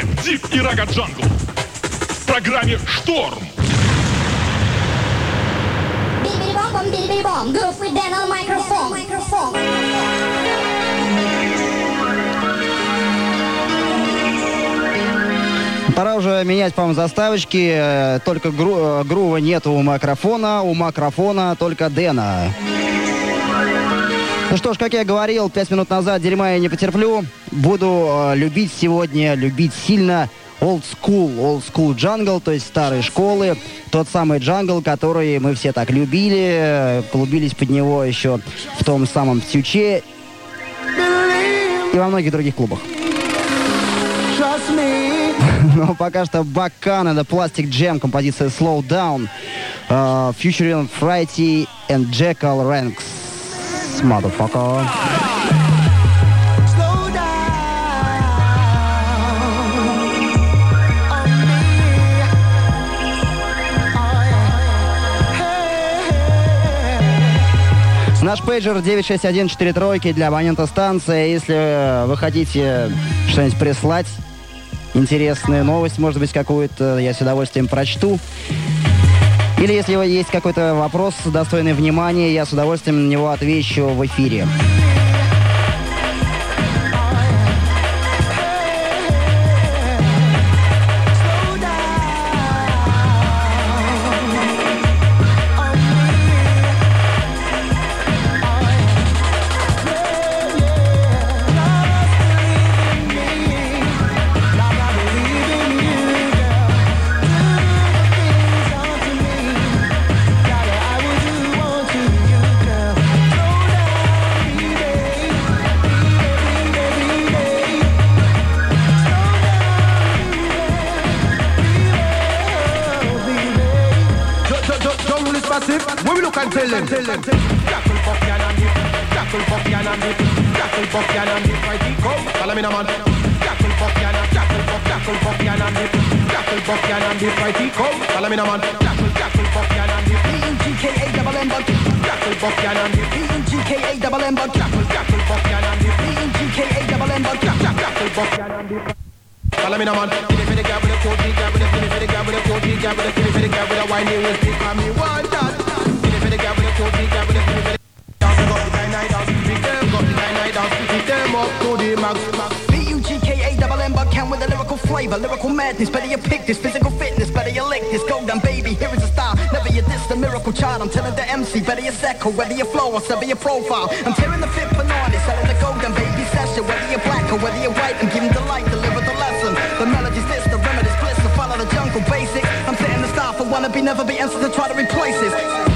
Дип и Рага Джангл в программе «Шторм». Пора уже менять, по-моему, заставочки. Только грува нет у макрофона только Дэна. Ну что ж, как я говорил 5 минут назад, дерьма я не потерплю. Буду любить сегодня, любить сильно old school jungle, то есть старые школы. Тот самый джангл, который мы все так любили, полюбились под него еще в том самом Тюче и во многих других клубах. Но пока что Бакан, это Plastic Jam, композиция Slow Down, featuring Frighty and Jackal Ranks. Motherfucker. Наш пейджер 96143 для абонента станции. Если вы хотите что-нибудь прислать, интересную новость, может быть, какую-то, я с удовольствием прочту. Или если есть какой-то вопрос, достойный внимания, я с удовольствием на него отвечу в эфире. Lyrical madness, better you pick this. Physical fitness, better you lick this. Go down, baby, here is a style. Never you diss the miracle child. I'm telling the MC, better you echo. Whether you flow or sever your profile. I'm tearing the fifth and on it, selling the golden baby session. Whether you're black or whether you're white, I'm giving delight, deliver the lesson. The melody's this, the remedy's bliss. To follow the jungle basics. I'm setting the style for wannabe, never be answered to try to replace this.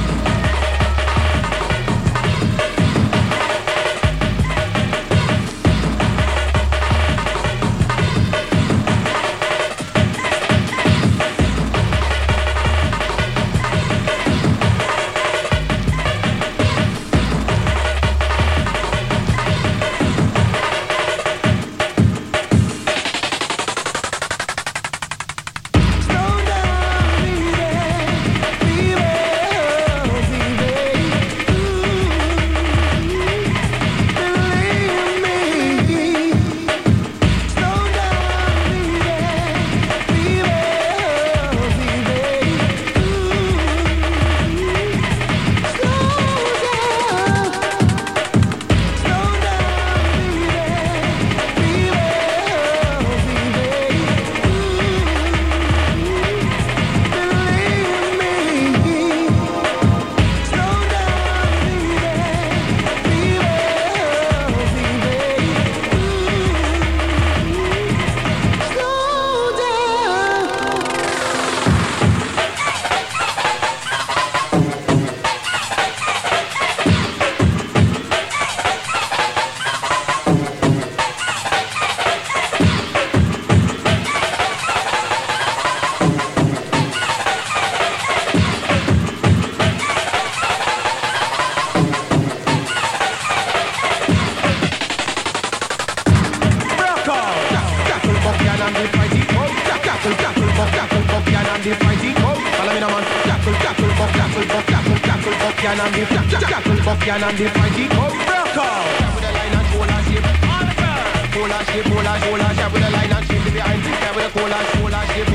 Buckyan and the Buckyan and the fighting up rock out. With a line and shoulder shape, polar shape, polar shape with a line and shape behind. With polar shape,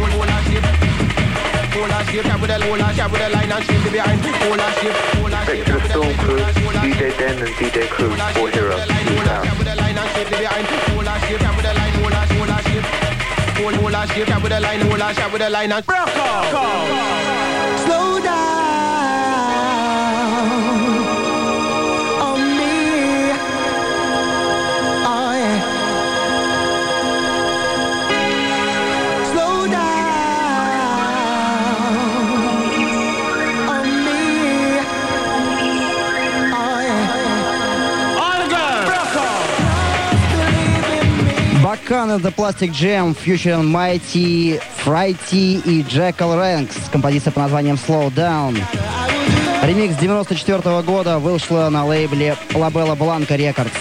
cap with the line and shape behind. Polar shape, Respect to the film crew, DJ Den and DJ Crew, 4 Heroes, cap with the line and shape behind. Polar shape, cap with the line, polar shape. Polar shape, cap with the line, polar shape with the line and broke off. Slow down on me. Oh yeah. Slow down on me. Oh yeah. All girls, broke off. Бакан — это Plastic Jam, Future Mighty, Frighty и Jackal Ranks. Композиция по названием Slow Down. Ремикс 94 года вышла на лейбле La Bella Blanca Records.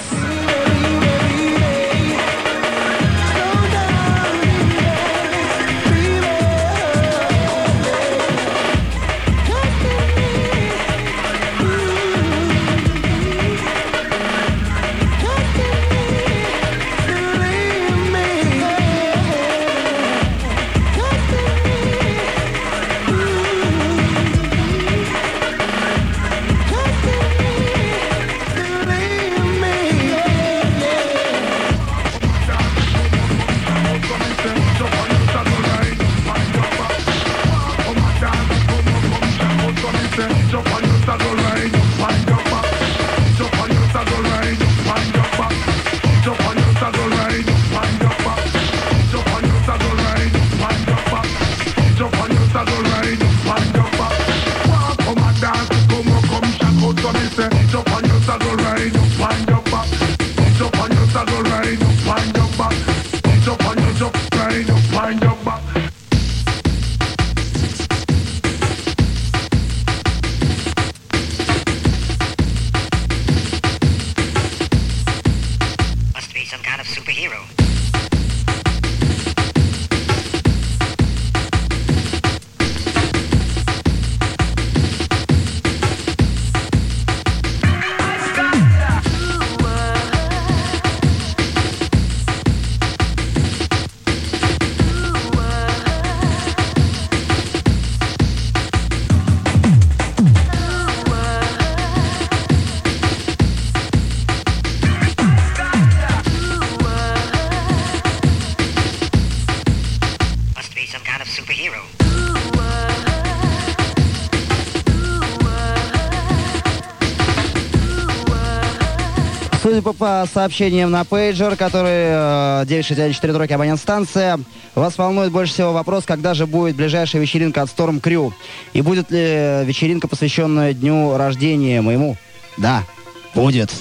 Must be some kind of superhero. Must be some kind of superhero. Судя по сообщениям на пейджер, который 961 треки абонент-станция, вас волнует больше всего вопрос, когда же будет ближайшая вечеринка от Storm Crew. И будет ли вечеринка, посвященная дню рождения моему? Да, будет.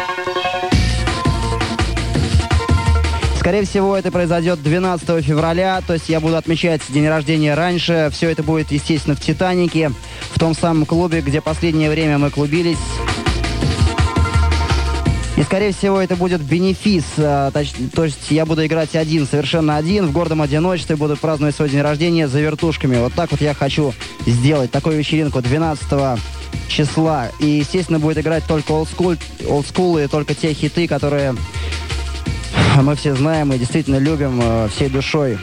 Скорее всего, это произойдет 12 февраля, то есть я буду отмечать день рождения раньше. Все это будет, естественно, в «Титанике», в том самом клубе, где последнее время мы клубились. И, скорее всего, это будет бенефис, то есть я буду играть совершенно один, в гордом одиночестве, буду праздновать свой день рождения за вертушками. Вот так вот я хочу сделать такую вечеринку 12 числа. И, естественно, будет играть только олдскул и только те хиты, которые мы все знаем и действительно любим всей душой.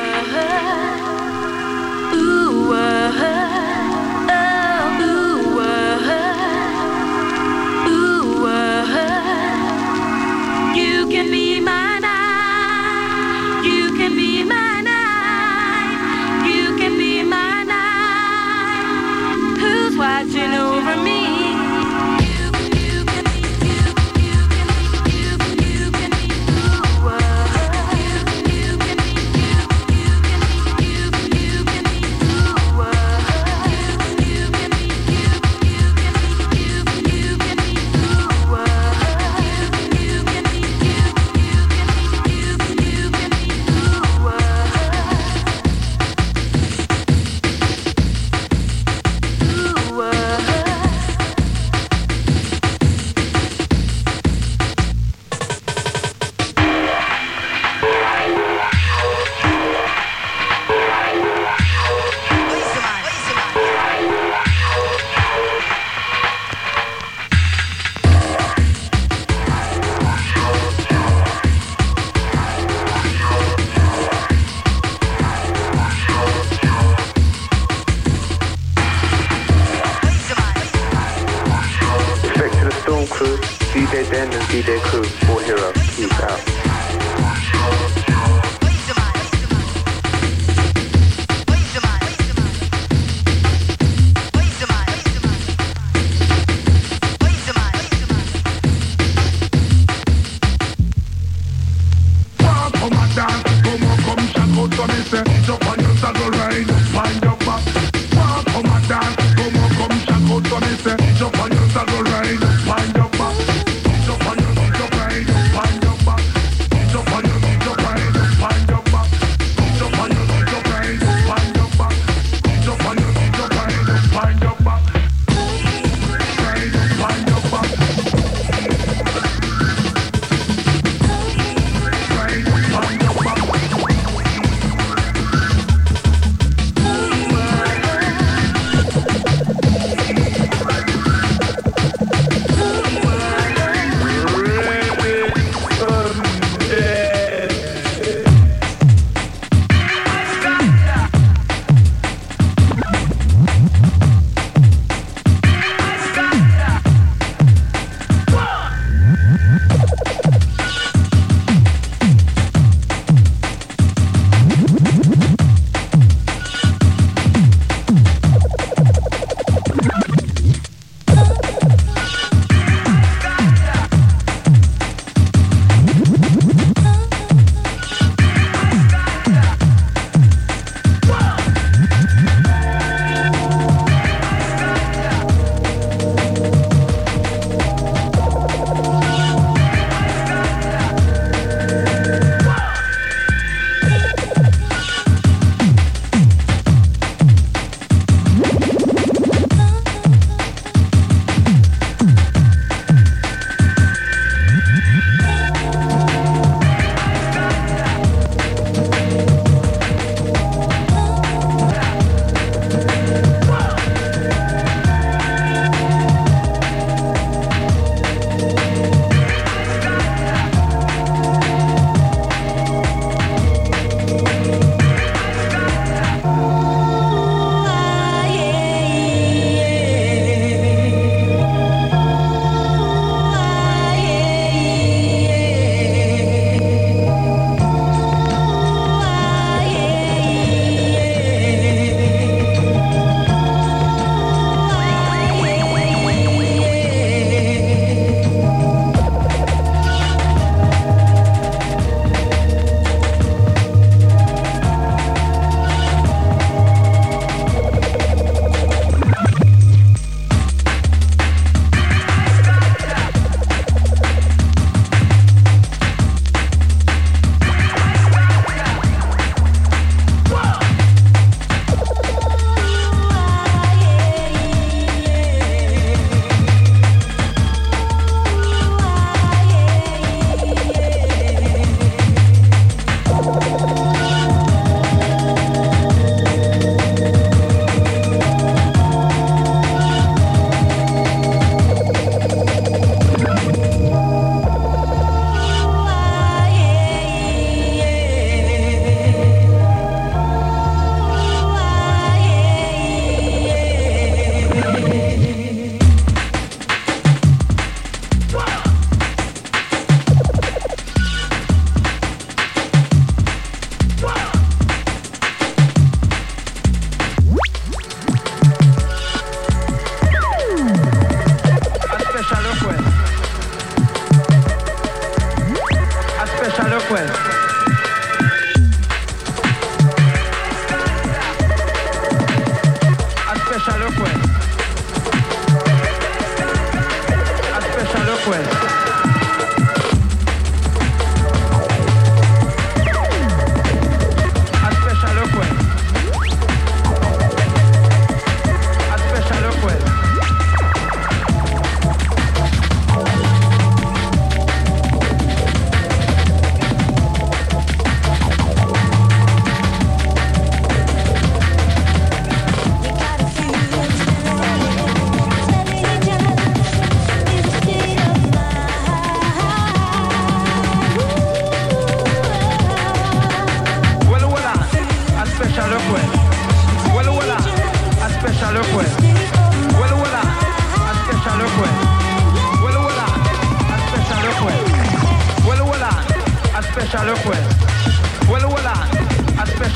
Watching over me. DJ Den and DJ Crew, all hero, peace out. Jump on your saddle ride, find your back. Come and dance, come check out for me say. Jump on your saddle ride, find your back. Jump on your ride, find your back. Jump on your ride, find your back. Jump on your ride, find your back. Jump on your ride, find your back. Ride, find your back. Ride, find your back.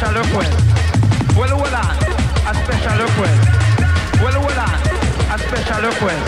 special request. Well, hold on, a special request. Well, hold on, a special request.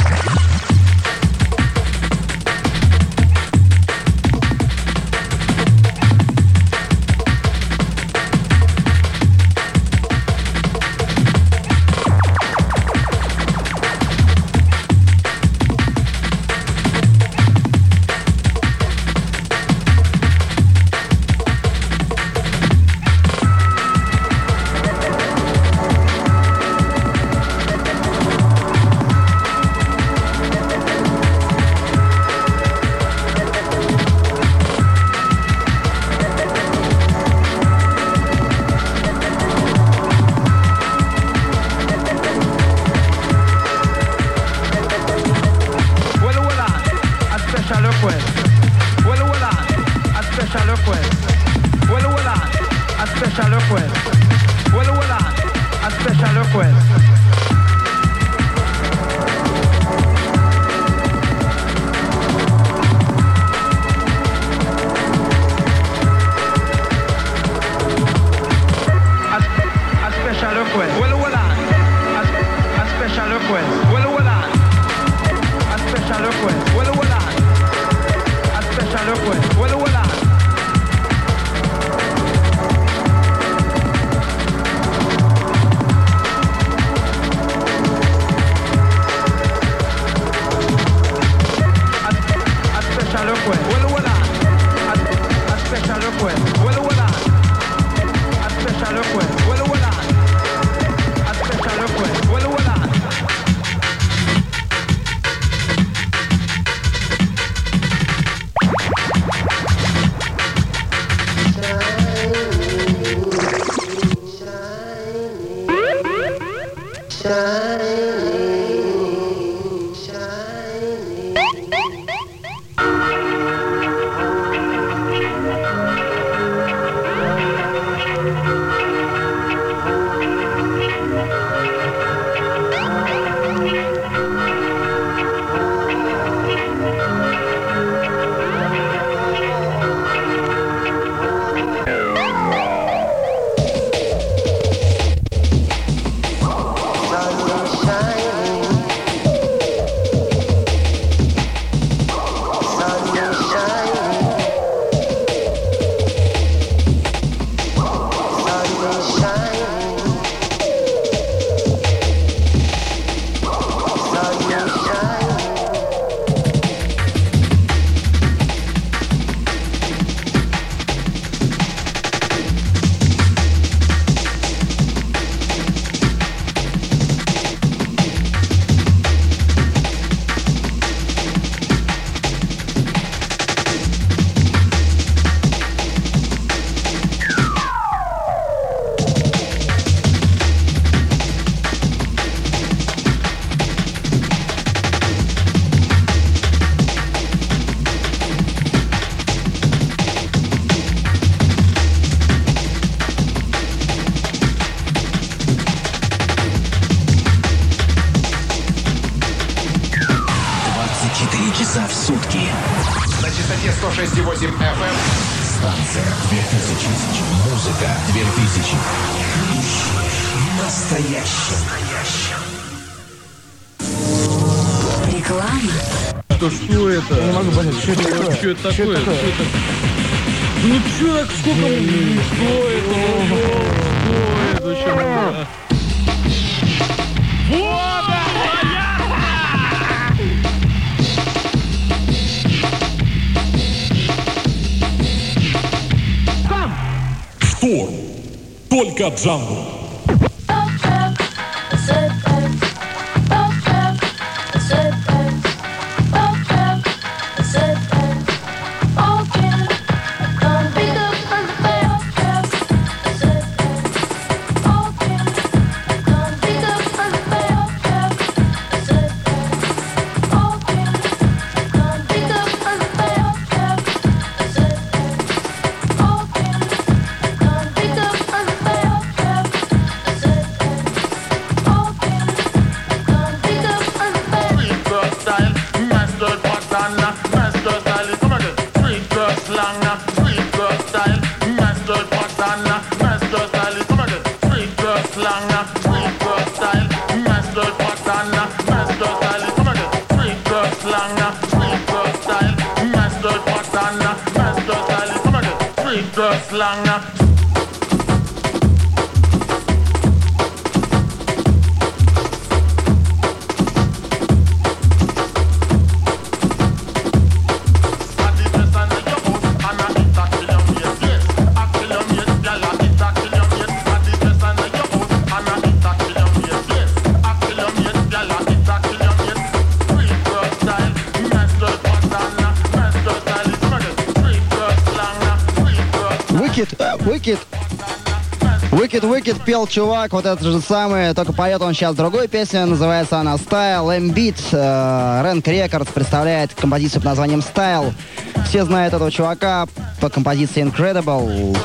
часа в сутки. На частоте 106,8 FM. Станция 2000. Музыка 2000. Настоящая. Реклама. Что это? Я не могу понять, что это такое? Что это такое? Ну что так, сколько? Что это? Вообще? Шторм. Только джангл. Slang, sweet girl style, master pattern, master style. slang, sweet girl style, master pattern, master style. Come again, sweet girl slang, sweet girl style, master pattern, master style. Come again, sweet girl slang. Wicked пел чувак, вот этот же самый, только поет он сейчас другой песню, называется она Style M-Beat. Rank Records представляет композицию под названием Style. Все знают этого чувака по композиции Incredible.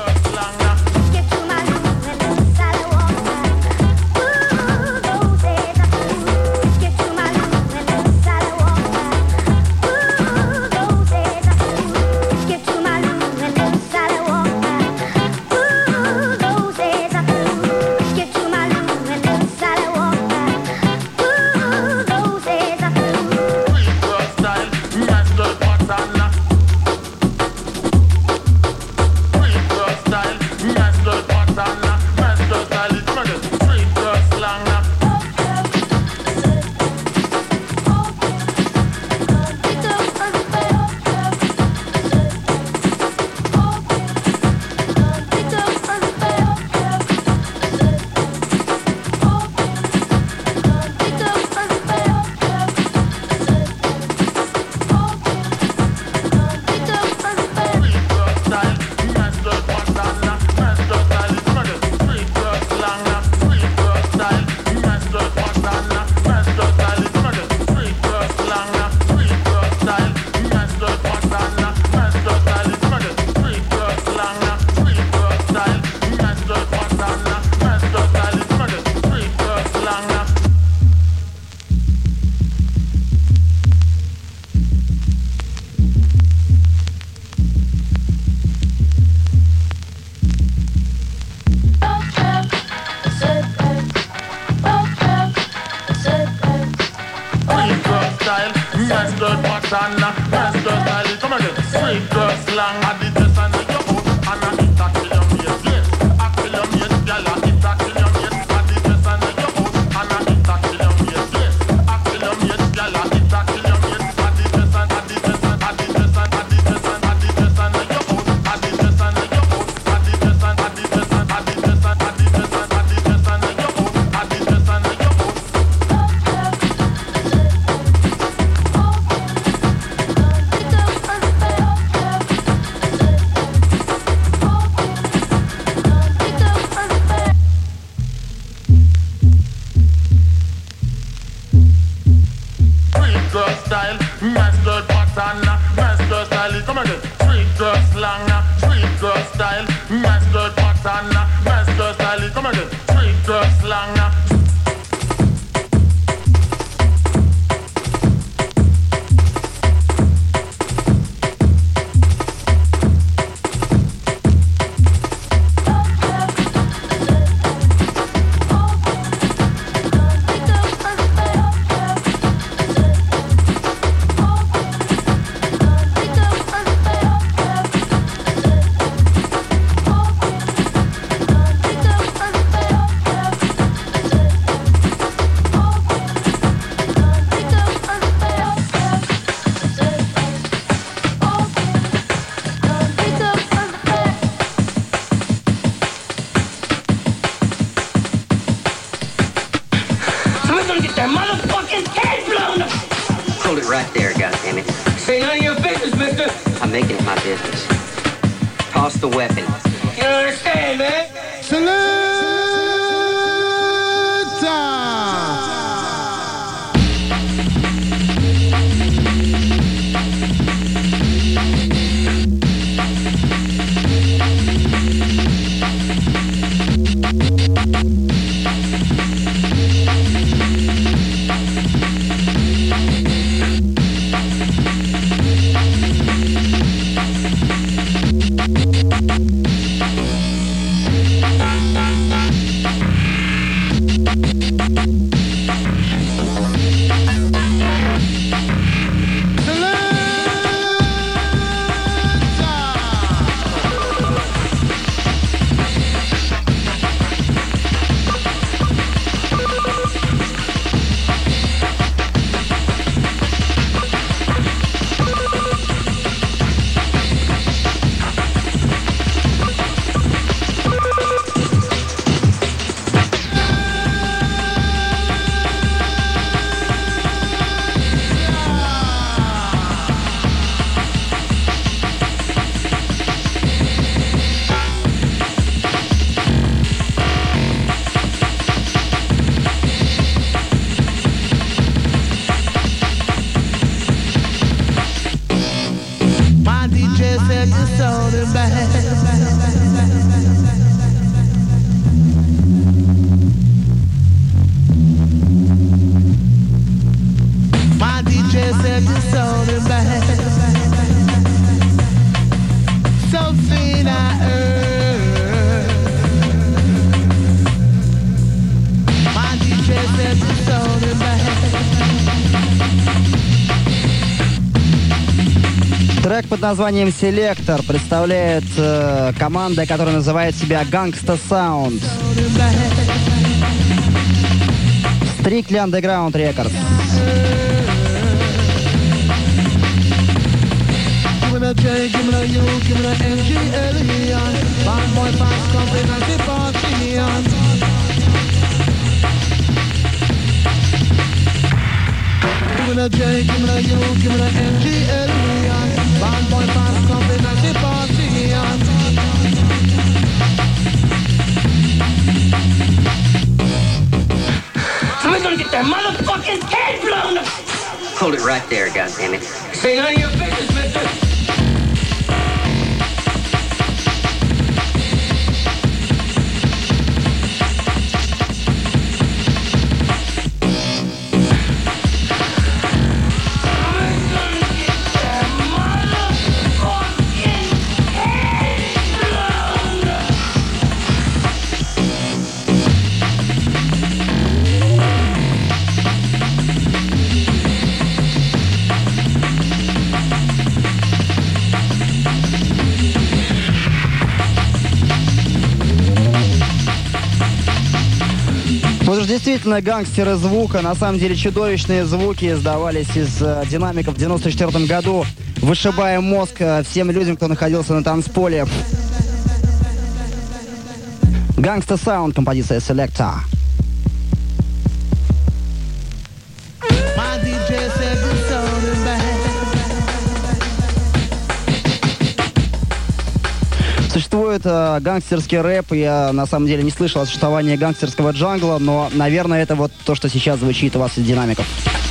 Трек под названием «Селектор» представляет команда, которая называет себя Gangsta Sound. Strictly Underground Records. Give me the J, give me the U, give me the NGLEon. Bad boy fast coming at the party on. Somebody's gonna get that motherfucking head blown up. Hold it right there, goddammit. Say none of your business, mister. Вот уж действительно гангстеры звука. На самом деле чудовищные звуки издавались из динамиков в 94 году, вышибая мозг всем людям, кто находился на танцполе. Gangsta Sound, композиция Selector. Существует гангстерский рэп. Я на самом деле не слышал о существовании гангстерского джангла, но, наверное, это вот то, что сейчас звучит у вас из динамиков.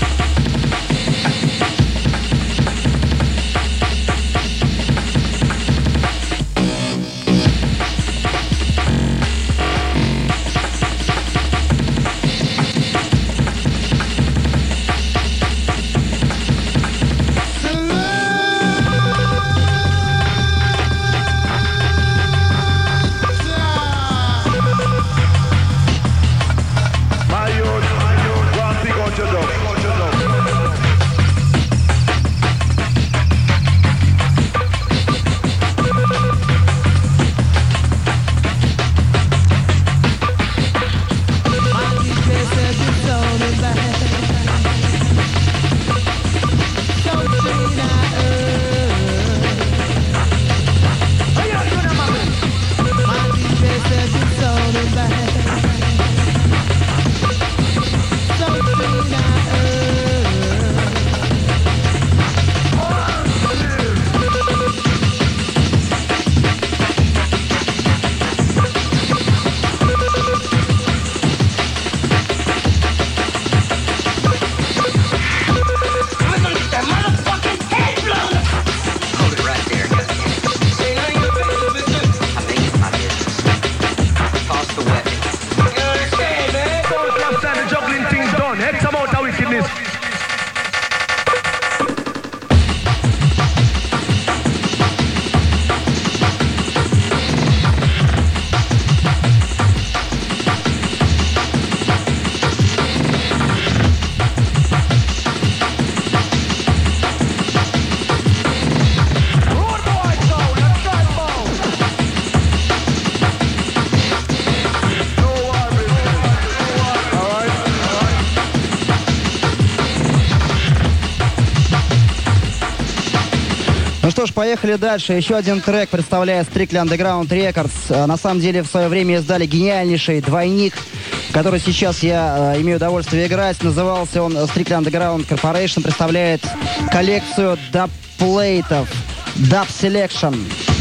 Ну что ж, поехали дальше. Еще один трек представляет Strictly Underground Records. На самом деле, в свое время издали гениальнейший двойник, который сейчас я имею удовольствие играть. Назывался он Strictly Underground Corporation. Представляет коллекцию даб-плейтов Dub Selection.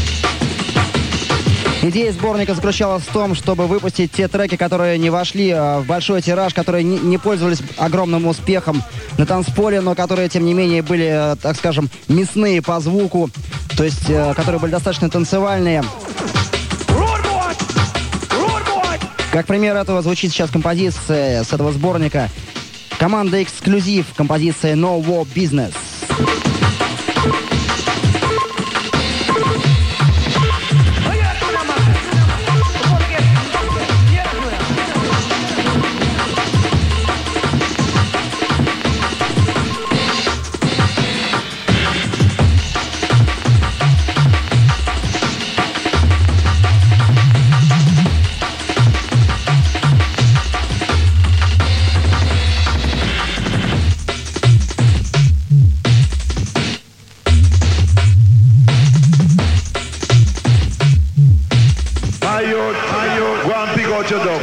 Идея сборника заключалась в том, чтобы выпустить те треки, которые не вошли в большой тираж, которые не пользовались огромным успехом на танцполе, но которые, тем не менее, были, так скажем, мясные по звуку, то есть, которые были достаточно танцевальные. Как пример этого звучит сейчас композиция с этого сборника. Команда «Эксклюзив», композиция «No War Business».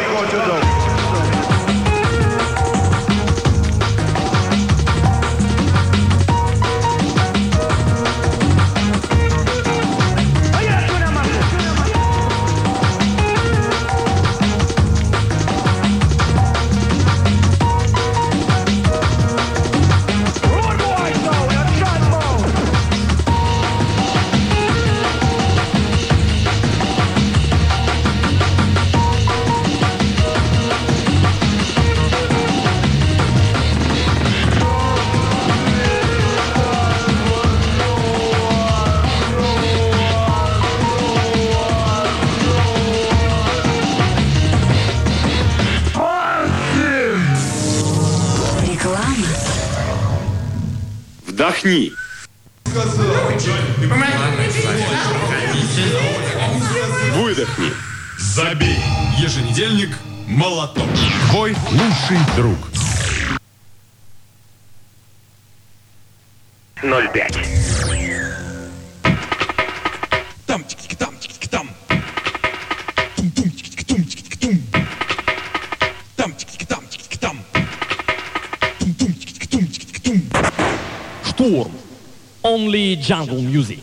what you do. Вдохни. Выдохни. Забей. Еженедельник «Молоток». Твой лучший друг. 0,5. Там, тики-там, тики-там. Тум-тум, тики-тум, тики-тум. Там, тики-там, тики-там. Тум-тум, тики-тум, тики-тум. Шторм. Only jungle music.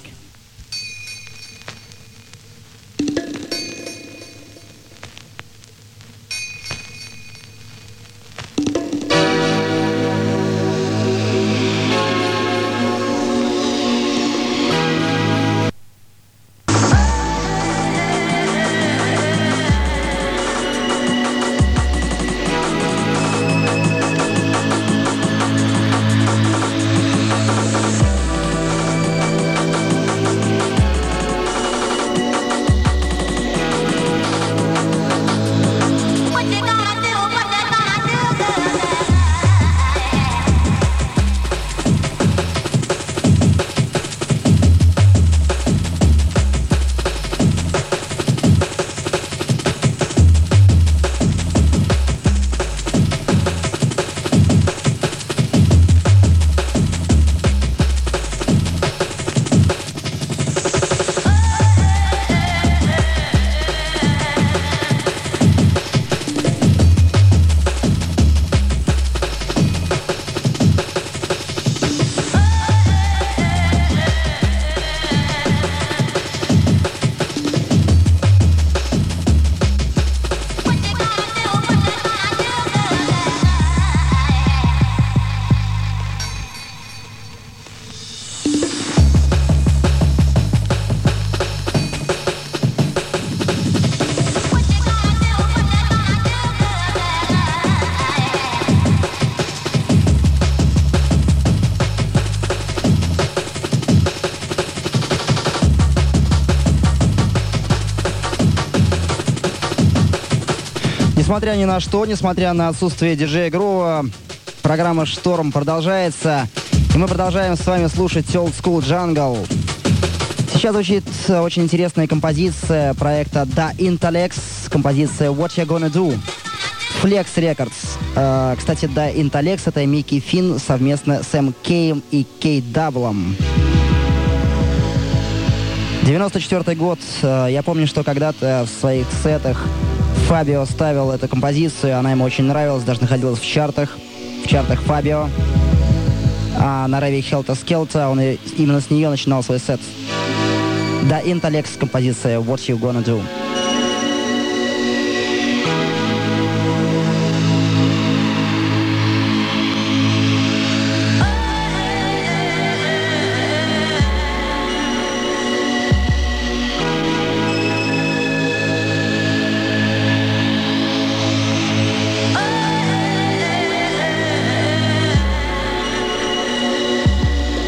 Несмотря ни на что, несмотря на отсутствие диджея Грова, программа «Шторм» продолжается. И мы продолжаем с вами слушать Old School Jungle. Сейчас звучит очень интересная композиция проекта Da Intellects, композиция What You Gonna Do, Flex Records. Кстати, Da Intellects — это Микки Финн совместно с МК и K-Double. 94 год. Я помню, что когда-то в своих сетах Фабио ставил эту композицию, она ему очень нравилась, даже находилась в чартах Фабио. А на рейве Helter Skelter он именно с нее начинал свой сет. Da Intellects, композиция What You Gonna Do.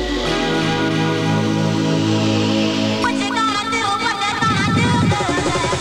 What you gonna do?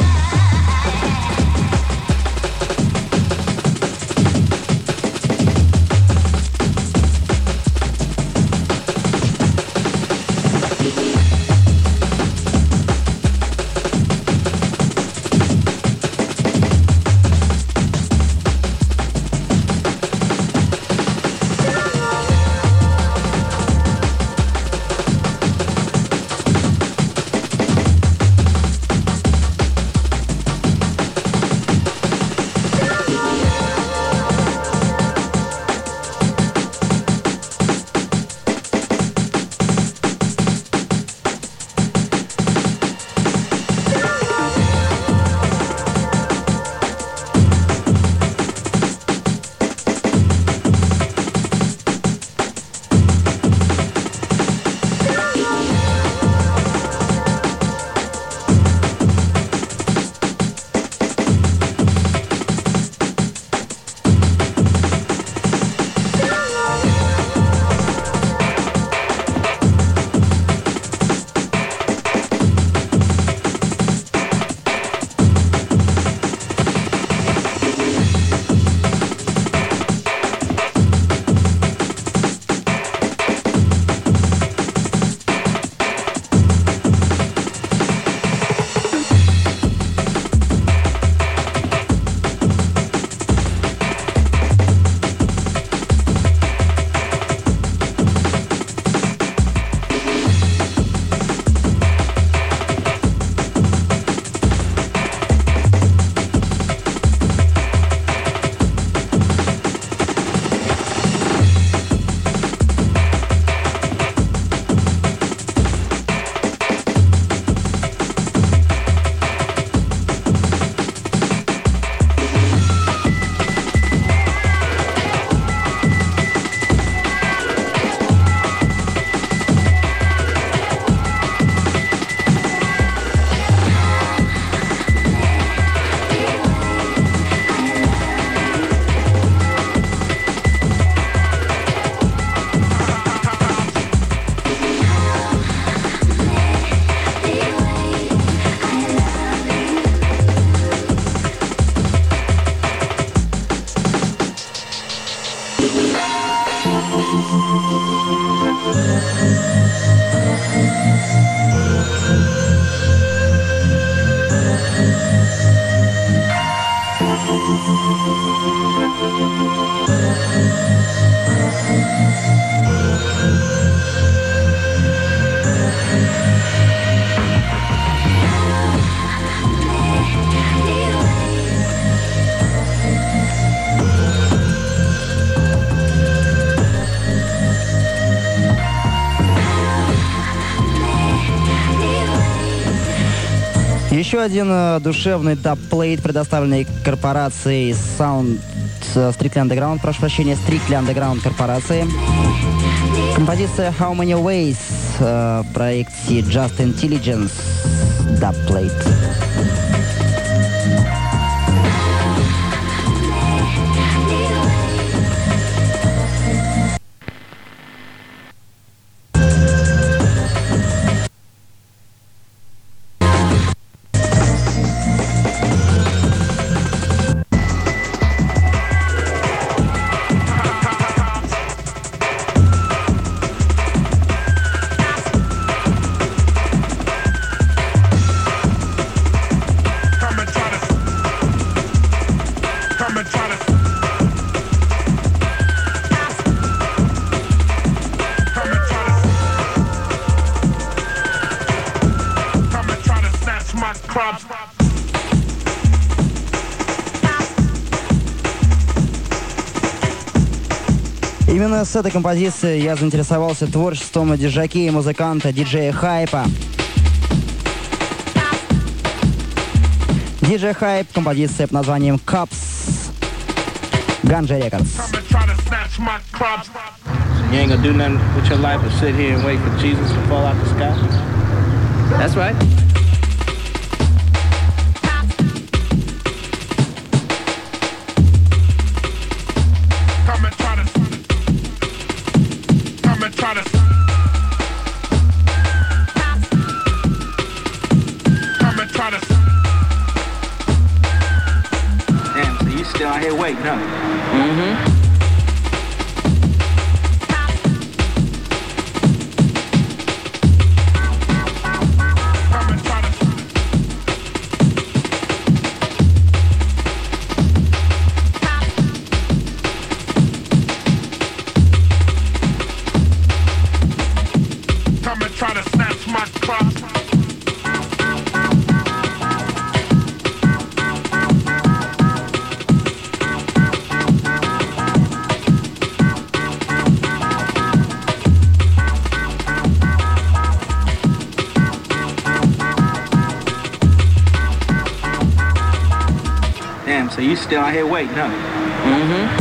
Еще один душевный дабплейт, предоставленный корпорацией Strictly Underground, прошу прощения, Strictly Underground корпорации. Композиция How Many Ways в проекте Just Intelligence дабплейт. Именно с этой композиции я заинтересовался творчеством диджака и музыканта диджея Хайпа. Диджей Хайп, композиция под названием Cups, Ganja Records. You ain't gonna do nothing with your life but sit here and wait for Jesus to fall out the sky? That's right. Damn, so you still out here waiting, huh? Mm-hmm. Damn, so you still out here waiting, huh? Mm-hmm.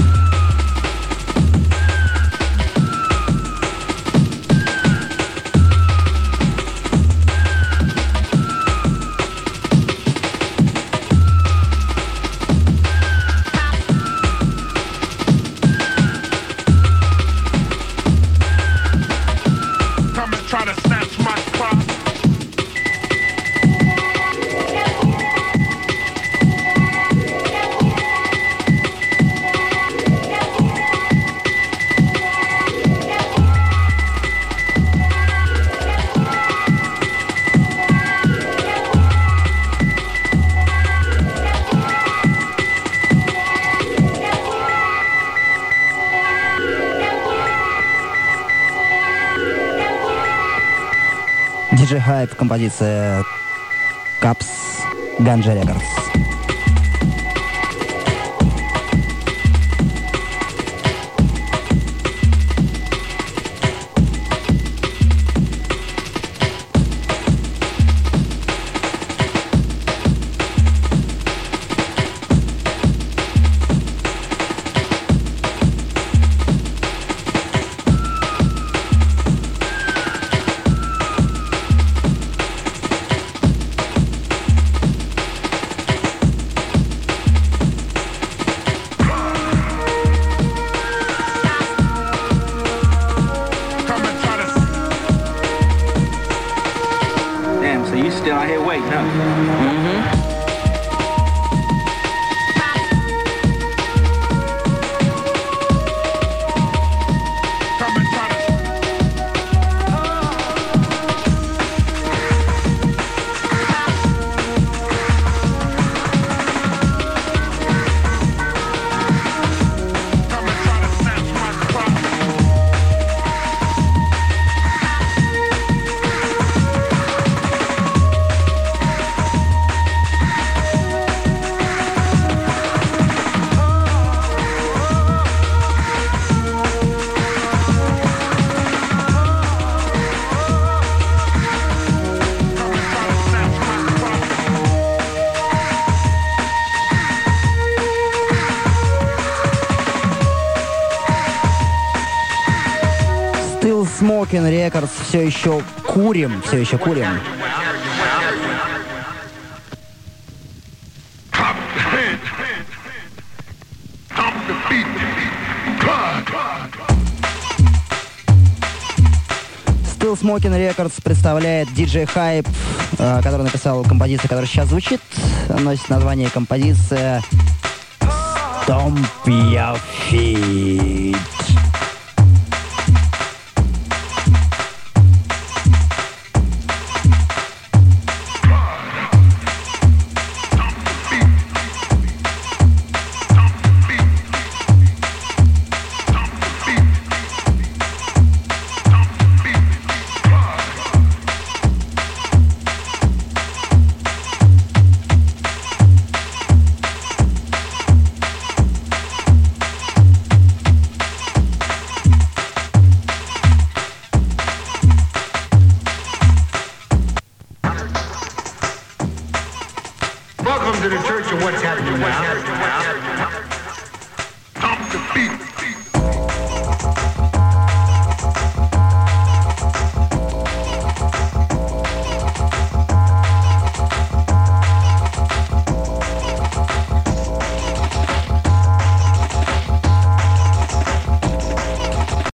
Диджей Хайп, композиция Cups, Ganja Records. Still Smoking Records, все еще курим. Still Smoking Records представляет DJ Hype, который написал композицию, которая сейчас звучит. Носит название композиция Stomp Your Feet.